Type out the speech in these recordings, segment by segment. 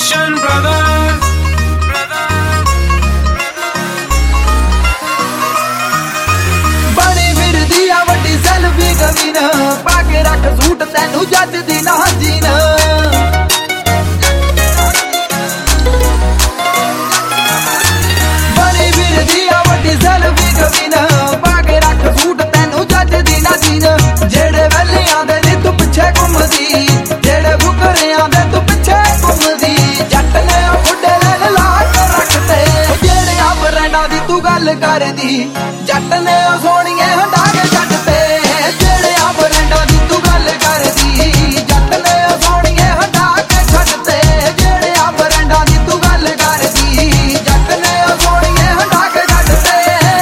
Nation brothers. बड़ी फिरदी आ वड्डी selfie कमीना पाके रख सूट तैनू जचदी ना जीना बड़ी फिरदी आ वड्डी सेल्फी कमीना पाके रख सूट तैनू जचदी ना जीना जेड़े वेलियां दे नी तू पिछे घुमदी जेड़े फुकरियां दे तू पिछे घुमदी जट ने बुड्ढे ले ला के रखते जेड़े आ ब्रांडां दी तू गल करदी जट ने सोहणिए हंडा के छड्डते जेड़े आ ब्रांडां दी तू गल करदी जट ने सोहणिए हंडा के छड्डते जेड़े आ ब्रांडां दी तू गल करदी जट ने सोहणिए हंडा के छड्डते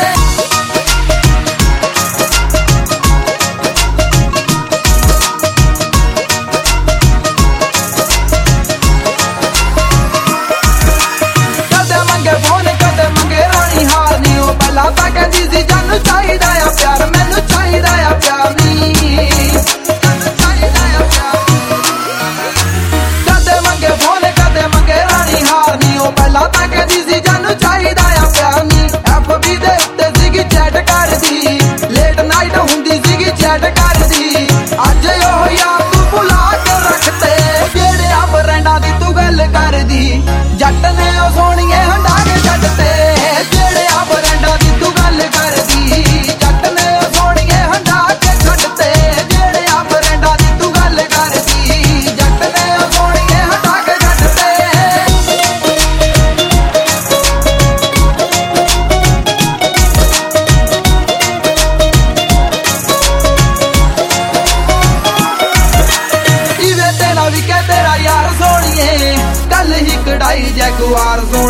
कदे मंगे फोन कदे मंगे रानी हार नी ओ पहला तां कहंदी सी जानू चाहिदा आ प्यार मैनू चाहिदा आ प्यार नी जानू चाहिदा आ प्यार कदे मंगे फोन कदे मंगे रानी हार नी ओ पहला तां कहंदी सी जानू चाहिदा आ प्यार नी एफबी दे उत्ते सीगी चैट करदी लेट नाइट हुंदी सीगी चैट करदी अज ओह यार तू भुला के रखते जेड़े आ ब्रांडां दी तू गल करदी जट ने ओ सोहणिए हंडा के छड्डते जेड़े आ ब्रांडां दी तू गल करदी जट ने ओ सोहणिए हंडा के छड्डते जेड़े आ ब्रांडां दी तू गल करदी जट ने ओ सोहणिए हंडा के छड्डते इवे तेरा भी कह तेरा यार सोहणिए कल ही कढ़ाई जैगुआर